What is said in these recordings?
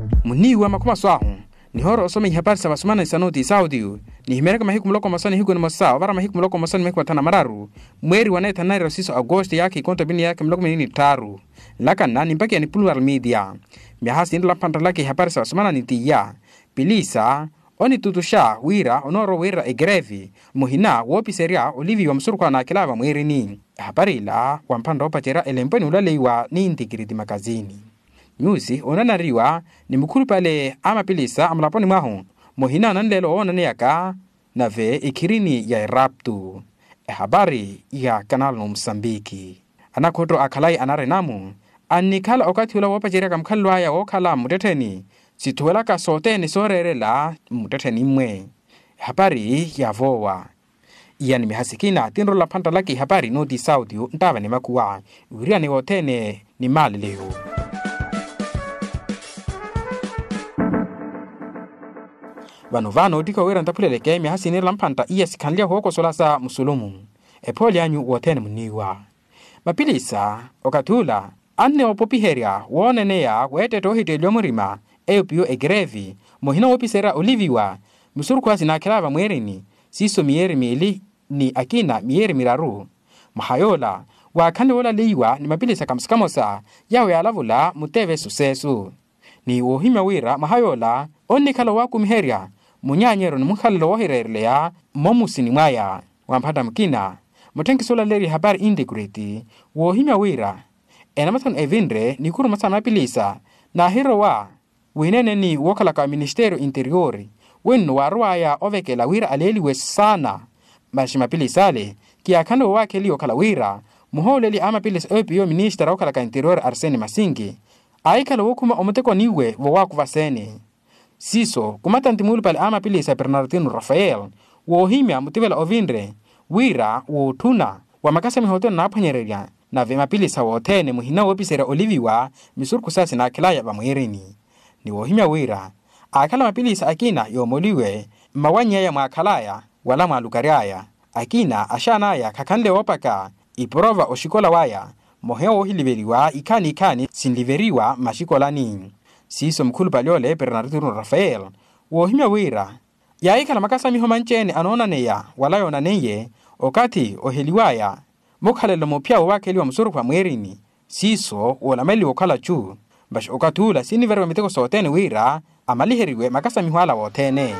Muniwa makuma swahu ni horo osome habari sa basumana isanoti saudio ni himereka mahiku mloko masani hiku ni mosa wara mahiku mloko masani mekwa tana mararu mweri waneta nairo siso agosti yake konta bini yake mloko menini taru laka nani mpaki ya ni plural media miyahasi indula pantalaki habari sa basumana ni tiya pilisa oni tutusha wira onoro wira egrevi muhina wopi seria olivi wa msuru kwa na kilava mweri ni habari la wampanda opachera elempeni ulalewa ni intikiriti makazini Nyusi onanariwa ni mukuru pale ama pilisa amlaponi mahu mohina nanlelo onaneyaka na ve ikirini ya raptu habari ya kanal no Msambiki anakoto akalai anarenamu anikala okati ula wapajira kamkalwa ya okala muteteni situela ka soteni sorerela muteteni mwe habari ya voa yani mihasikina tinro la pantalaki habari no di saudio ntava ni makuwa uria ni wotene ni mali leo Vano diko wera ntapuleleke mihasini lampanta iya sikanlia huoko solasa musulumu. Epoli anyu wotene muniwa. Mapilisa, okatula, anne opopiheria, wonenea, wete tohite liomurima, eupio egrevi, mohina opisera oliviwa, musuru kwasi na kilava mwerini, siso mieri mili ni akina mieri miraru. Mahayola, wakande wola liwa ni mapilisa kamskamosa, yawe alavula muteve susesu. Ni wohima wira mahayola, onikala waku miheria, munyanyero ni mukhallo wohirerlea momusini mwaya wampata mkina mutenki sola leri habari integrity wohimya wira enamaton evindre ni kuru masama pilisa na hero wa winene ni wokala ka ministerio interiori wenu warwaya ovekela wira aleliwe sana mashima pilisale kia kando wake li okala wira muholeli ama pilisa opio minister okala ka interior Arsene Masingi aikala wokuma omoteko niwe waku vasene Siso, kumata ntimulu pale ama pilisa Bernardino Rafael, wohimya mutivela ovindre, wira, wotuna, wa makasa mihotona na apanyereria, na vema pilisa wotene muhina wopisera oliviwa, misuru kusasi na akilaya wa mwirini. Ni wohimya wira, akala mapilisa akina yomoliwe, mawanya ya maakalaya, wala maalukariaya, akina ashanaya kakande wopaka, iprova oshikola waya, moheo hiliveriwa ikani sinliveriwa mashikola ni. Siso mkulu paliole Bernardino Rafael wohimya wira yaika la makasa mihomanchene anonaneya wala yonaneye okati oheliwaya mukhalelo mopya wake liwa msuru kwa mwerini siso wala meli okala chu bash okatula siniverwa miteko sotene wira amaliheriwe makasa mihwala wotene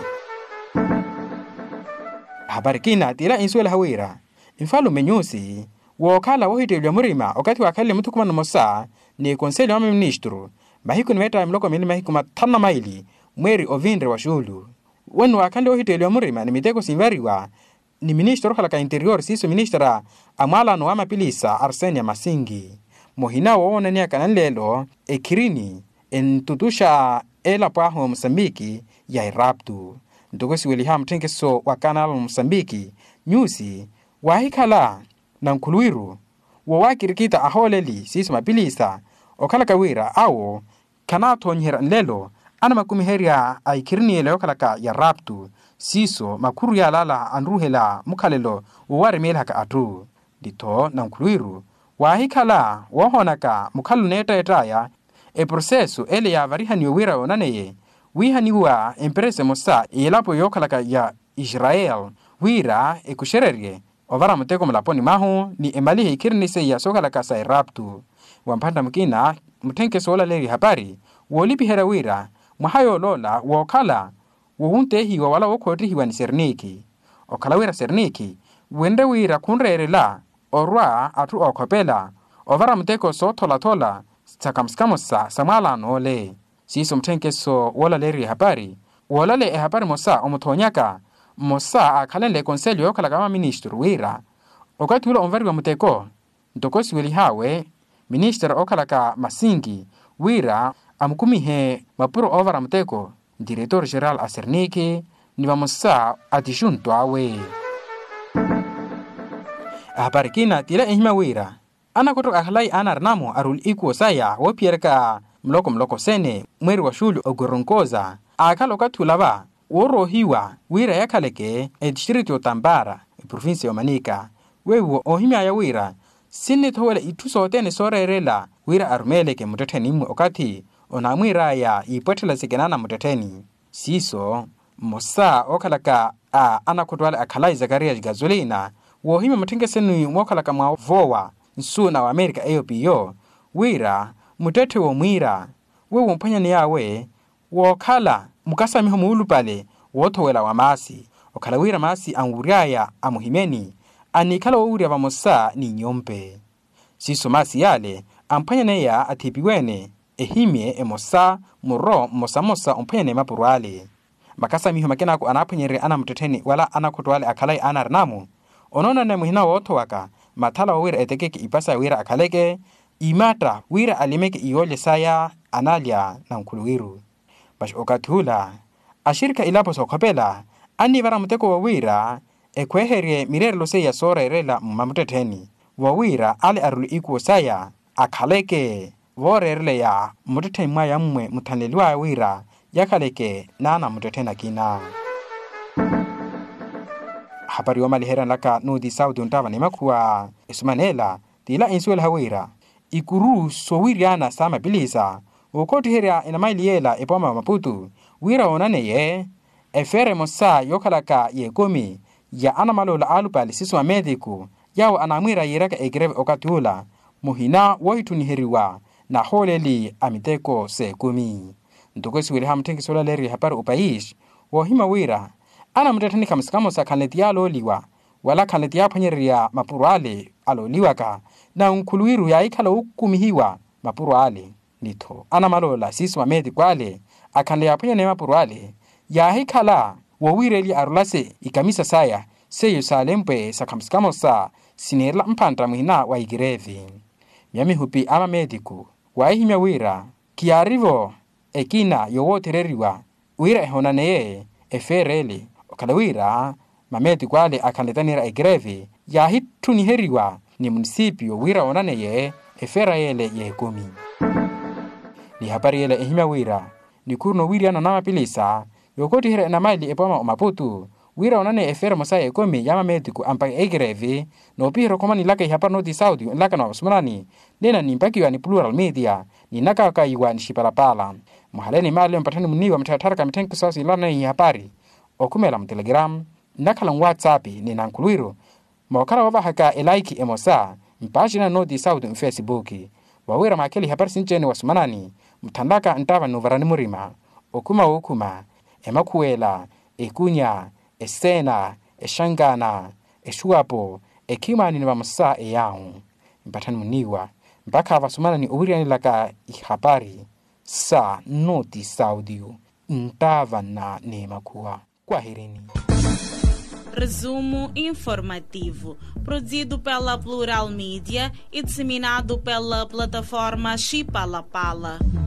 habari kina tila insuela hawira infalo menyusi wokala wohitelwa murima okati wakale mutukuma nomosa ni konseli wa ministro Mahiku nimeta mloko mili mahiku matana maili mweri ovindre wa shulu. Wenu wakande ohitelwa murima ni miteko sinveriwa ni ministro halaka interior siso ministra amala no ama pilisa Arsene Masingi. Mohina waone ni akanalelo ekirini entutusha ela paho Msambiki ya iraptu. Ntogosi William Tenkeso wa kanal Msambiki nyusi wahikala na mkuluiru wawakirikita aholeli siso mapilisa okala kawira awo kanato nyera nlelo ana makumiheria aikirini ele okala ka ya raptu siso makuru ya lala anruhela mukhalelo uware melhaka atu dito na mkuluiru wahikala wohonaka mukhalu neta etaya e processo ele ya varihani wira onaneye wihaniwa empresa mosa ilapo yokala ka ya Israel wira ekushererie ovara muteko mlaponi mahu ni emalihe ikirini se ya sokala ka sa raptu wampanda mkina mutenke sola leri habari wolipi hera wira muhayo lola wokala wohunte hiwa wala wokoti hiwa ni serniki okala wira serniki wende wira kunrerela orwa atu okopela ovara muteko so tola sakamskamosa samala nole siso mutenke so wala leri habari wala le habari mosa omutonyaka mosa akalenle konselio okala kama ministro wira okati ula onvari wa muteko ntokosi weli hawe Minister okalaka Masingi wira amkumihe mapuro ovara mteko Director General Aserniki ni vamosa atishunto awe habari kina tila ehima wira ana koto ahlai anarnamo arul ikuo saya wopierka mloko sene mweri wa shulu ogoronkoza akalo katulava woro hiwa wira yakaleke distrito Tambara province ya Manica wewo ohima ya wira Sine towele ituso tene sorerela wira armeleke muteteni mu okati onamwira ya ipotela sekenana muteteni siso mosa okalaka anakotwale akhalai Zakaria Gazolina wohima mutengesenu mokalaka mwa vowa nsuna wa Amerika AOPO wira mutete wo mwira wewo mpanyani yawe wokhala mukasamiho muulupale wotowela wa masi okhala wira masi anwuriaya amuhimeni anikhala wowuria vamosa ni nyompe siso masi yale ampanyane ya atipiwene ehimye emosa muro mosa umpanyane mapurwale makasamiho makenako anapanyere anamuteteni wala anakotwale akhalai anarnamu onona ne muhina wotowaka mathala wira etekeke ipasa wira akhaleke imata wira alimeke iyole saya analia na nkuluwiru bash okathula ashirika ilapo sokhopela ani bara muteko wa wira ekweherie mirerlo seya sorerela mamuteteni wa wira ale arulu ikuo saya akhaleke vorerle ya muteteni mwa yamwe muthanleliwa wira yakhaleke nana mutetena kina habari wa malihera laka nudi Saudi untava ni makuwa isumanela tila insuela hawira ikuru so wiriana sama bilisa ukoti heria inamaili yela epoma Maputo wira onane ye efere mosa yokalaka ye komi ya anamalola alupali sisu wa mediku yao anamwira yiraka egreve okatula muhina woituni heriwa na holeli amiteko se komi ntokosi wili hamtengi sola leri hapari upaish wohima wira ana mutetani kamsikamo sa kanletia aloliwa wala kanletia panyeria mapurwale aloliwaka na nkuluwiru ya ikhala ukumihiwa mapurwale nito ana malola sisu wa medi kwale akanle ya panyane mapurwale ya hikhala wawireli arulase ikamisa saya seyo salempe sa kamsikamo sa sinerla mpanta muhina wa igirevi miami hupi ama mediku waihimya wira kiarivo ekina yowotereriwa wira ehonaneye efereli okala wira mamedi kwale akanletanira egrevi ya hituni heriwa ni munisipio wira onaneye efera yele ye komi ni habari yele ehimya wira ni kurno wiriana nama pilisa yokoti hera na maili epoma Maputo wira onane efera mosa ye komi yama mediku ampa egrevi no piro komani laka hapar noti Saudi laka no sumani nena nimpakiwa ni plural media ni nakaka iwa ni shipalapala muhaleni mali mpatani muniwa mtataraka mitenki sosi lana ni habari okumela mtelegram nakala WhatsApp ni nankuluwiru mawakala wava haka elaiki emosa mpajina noti Saudi Facebook wawira makeli habari sincheni wasumanani mtandaka ntava nuvarani murima okuma emakuela ekunya esena eshangana eshuapo ekimani ni bamusa eyao mpatani muniwa mpaka wasumanani uwiriani laka ihabari sa noti Saudi ntava na nemakuwa kwaherini. Resumo informativo, produzido pela Plural Mídia e disseminado pela plataforma Chipalapala.